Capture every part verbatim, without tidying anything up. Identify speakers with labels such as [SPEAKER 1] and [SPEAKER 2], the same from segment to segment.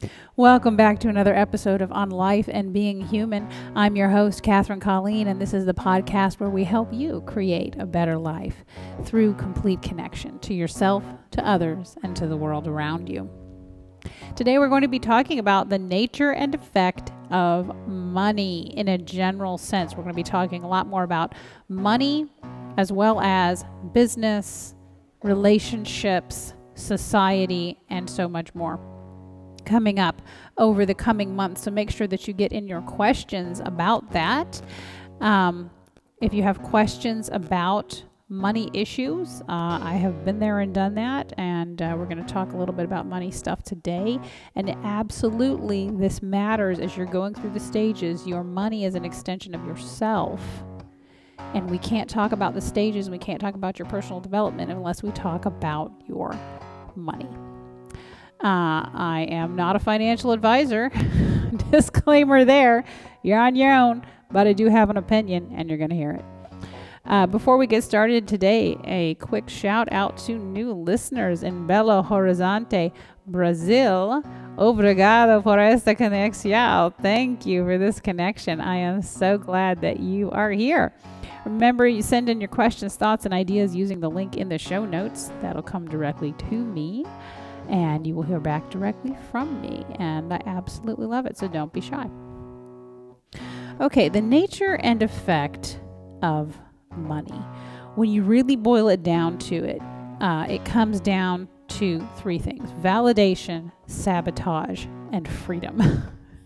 [SPEAKER 1] Welcome back to another episode of On Life and Being Human. I'm your host, Catherine Colleen, and this is the podcast where we help you create a better life through complete connection to yourself, to others, and to the world around you. Today we're going to be talking about the nature and effect of money in a general sense. We're going to be talking a lot more about money as well as business, relationships, society, and so much more coming up over the coming months. So make sure that you get in your questions about that. Um, if you have questions about money issues, uh, I have been there and done that, and uh, we're going to talk a little bit about money stuff today. And absolutely, this matters as you're going through the stages. Your money is an extension of yourself. And we can't talk about the stages, and we can't talk about your personal development unless we talk about your money. Uh, I am not a financial advisor. Disclaimer there. You're on your own, but I do have an opinion, and you're going to hear it. Uh, before we get started today, a quick shout out to new listeners in Belo Horizonte, Brazil. Obrigado por esta conexión. Thank you for this connection. I am so glad that you are here. Remember, you send in your questions, thoughts, and ideas using the link in the show notes. That'll come directly to me, and you will hear back directly from me. And I absolutely love it, so don't be shy. Okay, the nature and effect of money. When you really boil it down to it, uh, it comes down to three things: validation, sabotage, and freedom.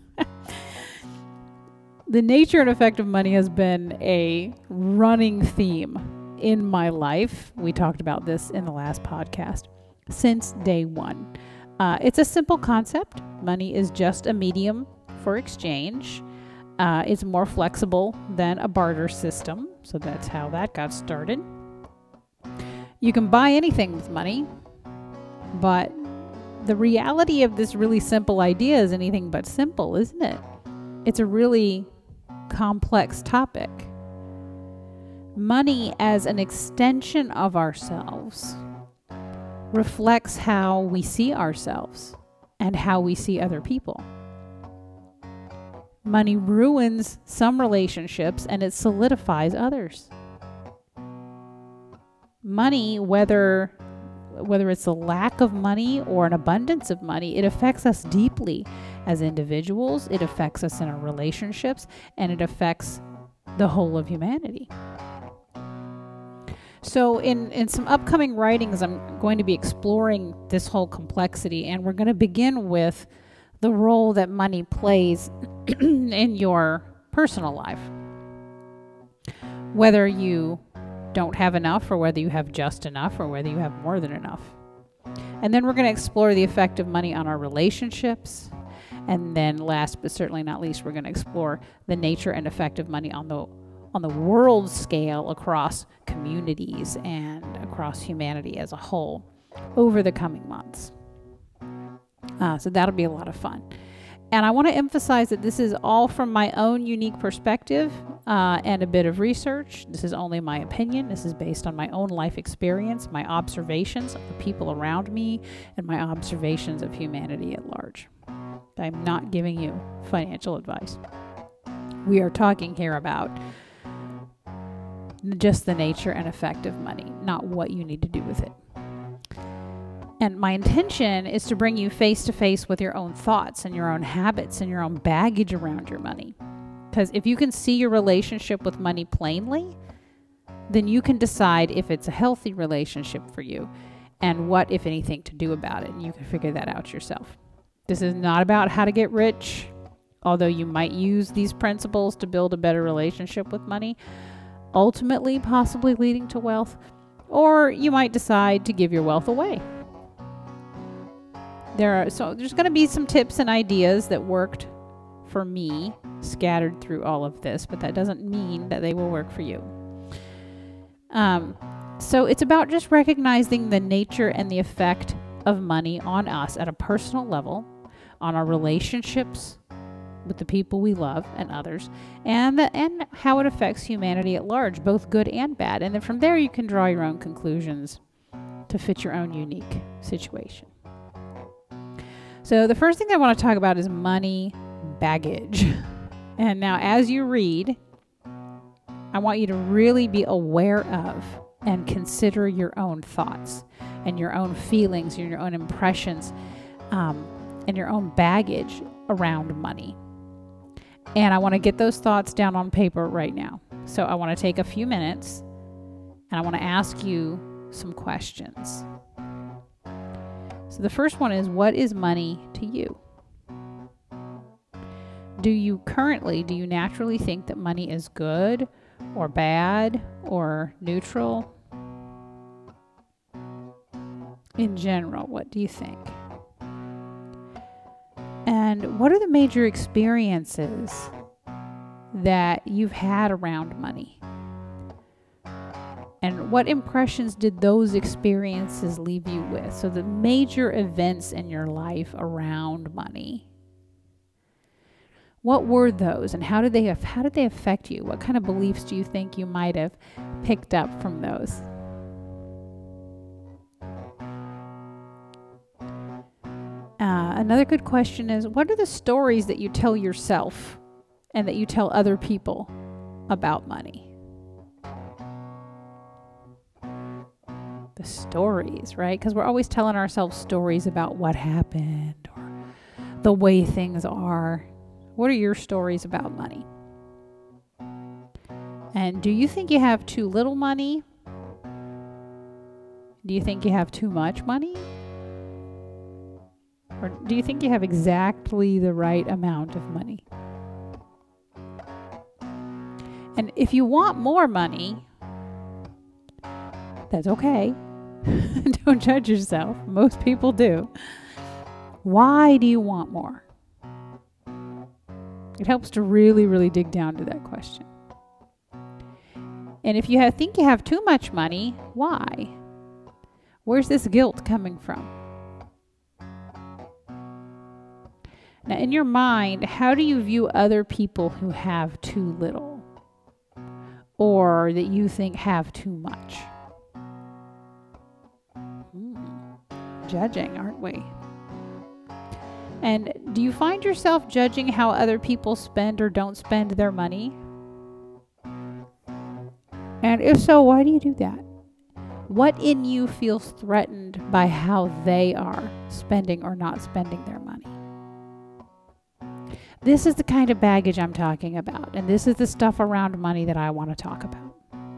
[SPEAKER 1] The nature and effect of money has been a running theme in my life. We talked about this in the last podcast. Since day one. Uh, it's a simple concept. Money is just a medium for exchange. Uh, it's more flexible than a barter system. So that's how that got started. You can buy anything with money, but the reality of this really simple idea is anything but simple, isn't it? It's a really complex topic. Money as an extension of ourselves reflects how we see ourselves and how we see other people. Money ruins some relationships and it solidifies others. Money, whether whether it's a lack of money or an abundance of money, it affects us deeply as individuals, it affects us in our relationships, and it affects the whole of humanity. So in, in some upcoming writings, I'm going to be exploring this whole complexity, and we're going to begin with the role that money plays in your personal life. Whether you don't have enough, or whether you have just enough, or whether you have more than enough. And then we're going to explore the effect of money on our relationships. And then last but certainly not least, we're going to explore the nature and effect of money on the on the world scale across communities and across humanity as a whole over the coming months. Uh, so that'll be a lot of fun. And I want to emphasize that this is all from my own unique perspective uh, and a bit of research. This is only my opinion. This is based on my own life experience, my observations of the people around me, and my observations of humanity at large. I'm not giving you financial advice. We are talking here about just the nature and effect of money, not what you need to do with it. And my intention is to bring you face to face with your own thoughts and your own habits and your own baggage around your money. Because if you can see your relationship with money plainly, then you can decide if it's a healthy relationship for you and what, if anything, to do about it. And you can figure that out yourself. This is not about how to get rich, although you might use these principles to build a better relationship with money, ultimately possibly leading to wealth, or you might decide to give your wealth away. There are so there's going to be some tips and ideas that worked for me scattered through all of this, but that doesn't mean that they will work for you. Um, so it's about just recognizing the nature and the effect of money on us at a personal level, on our relationships with the people we love and others, and the, and how it affects humanity at large, both good and bad. And then from there you can draw your own conclusions to fit your own unique situation. So the first thing I want to talk about is money baggage. And now as you read, I want you to really be aware of and consider your own thoughts and your own feelings and your own impressions um, and your own baggage around money. And I want to get those thoughts down on paper right now. So I want to take a few minutes and I want to ask you some questions. So the first one is, what is money to you? Do you currently, do you naturally think that money is good or bad or neutral? In general, what do you think? And what are the major experiences that you've had around money? And what impressions did those experiences leave you with? So the major events in your life around money. What were those, and how did they how did they affect you? What kind of beliefs do you think you might have picked up from those? Uh, another good question is, what are the stories that you tell yourself and that you tell other people about money? The stories, right? Because we're always telling ourselves stories about what happened or the way things are. What are your stories about money? And do you think you have too little money? Do you think you have too much money? Or do you think you have exactly the right amount of money? And if you want more money, that's okay. Don't judge yourself. Most people do. Why do you want more? It helps to really, really dig down to that question. And if you have, think you have too much money, why? Where's this guilt coming from? Now, in your mind, how do you view other people who have too little or that you think have too much? Hmm. Judging, aren't we? And do you find yourself judging how other people spend or don't spend their money? And if so, why do you do that? What in you feels threatened by how they are spending or not spending their money? This is the kind of baggage I'm talking about, and this is the stuff around money that I want to talk about.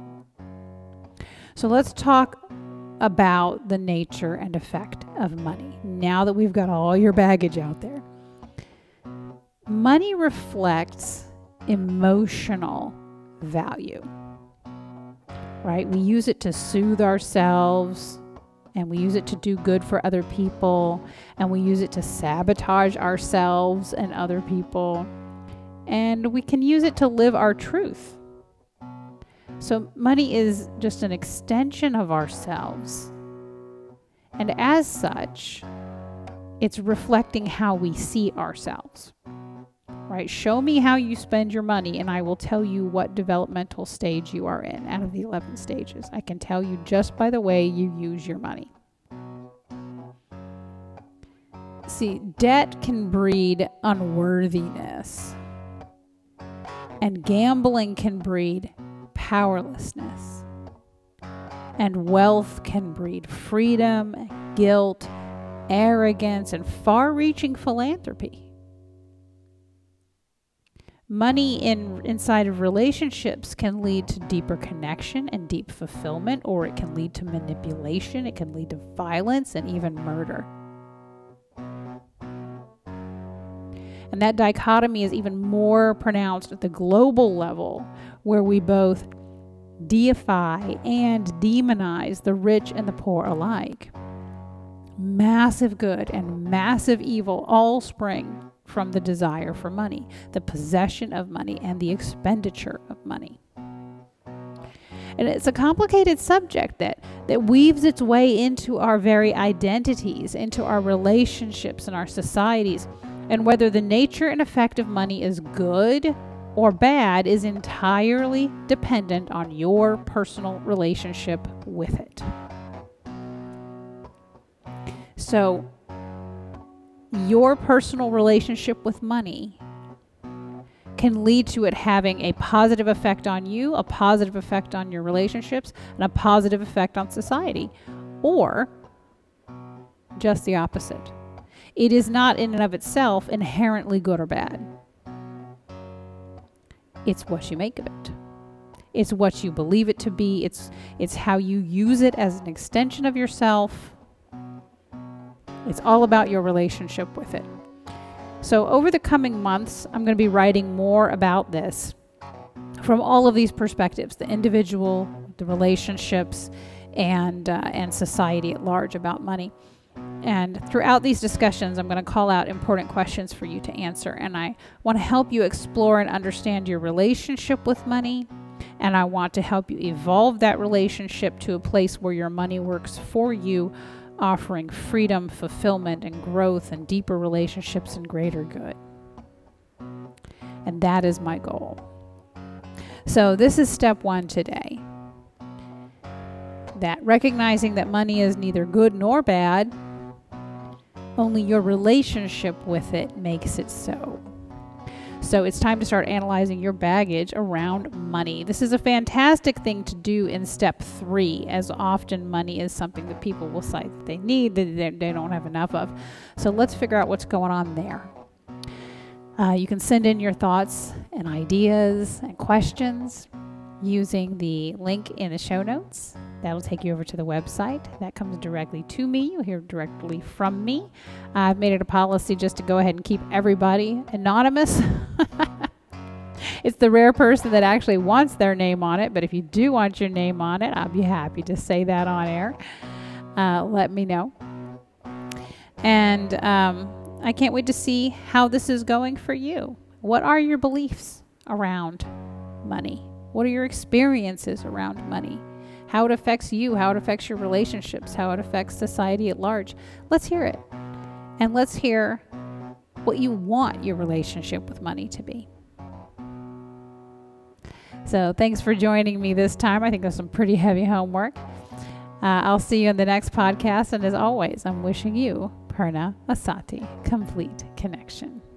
[SPEAKER 1] So let's talk about the nature and effect of money. Now that we've got all your baggage out there. Money reflects emotional value, right? We use it to soothe ourselves, and we use it to do good for other people, and we use it to sabotage ourselves and other people, and we can use it to live our truth. So money is just an extension of ourselves. And as such, it's reflecting how we see ourselves, right? Show me how you spend your money and I will tell you what developmental stage you are in out of the eleven stages. I can tell you just by the way you use your money. See, debt can breed unworthiness, and gambling can breed powerlessness, and wealth can breed freedom, guilt, arrogance, and far-reaching philanthropy. Money in inside of relationships can lead to deeper connection and deep fulfillment, or it can lead to manipulation, it can lead to violence and even murder. And that dichotomy is even more pronounced at the global level, where we both deify and demonize the rich and the poor alike. Massive good and massive evil all spring from the desire for money, the possession of money, and the expenditure of money. And it's a complicated subject that, that weaves its way into our very identities, into our relationships and our societies. And whether the nature and effect of money is good or bad is entirely dependent on your personal relationship with it. So, your personal relationship with money can lead to it having a positive effect on you, a positive effect on your relationships, and a positive effect on society, or just the opposite. It is not in and of itself inherently good or bad. It's what you make of it. It's what you believe it to be. It's it's how you use it as an extension of yourself. It's all about your relationship with it. So over the coming months, I'm going to be writing more about this from all of these perspectives, the individual, the relationships, and uh, and society at large about money. And throughout these discussions, I'm going to call out important questions for you to answer. And I want to help you explore and understand your relationship with money. And I want to help you evolve that relationship to a place where your money works for you, offering freedom, fulfillment, and growth, and deeper relationships and greater good. And that is my goal. So this is step one today. That recognizing that money is neither good nor bad, only your relationship with it makes it so. So it's time to start analyzing your baggage around money. This is a fantastic thing to do in step three, as often money is something that people will cite that they need, that they don't have enough of. So let's figure out what's going on there. Uh, you can send in your thoughts and ideas and questions using the link in the show notes. That'll take you over to the website. That comes directly to me. You'll hear directly from me. I've made it a policy just to go ahead and keep everybody anonymous. It's the rare person that actually wants their name on it, but if you do want your name on it, I'll be happy to say that on air. Uh, let me know. And um, I can't wait to see how this is going for you. What are your beliefs around money? What are your experiences around money? How it affects you, how it affects your relationships, how it affects society at large. Let's hear it. And let's hear what you want your relationship with money to be. So thanks for joining me this time. I think that's some pretty heavy homework. Uh, I'll see you in the next podcast. And as always, I'm wishing you, Purna Asati, complete connection.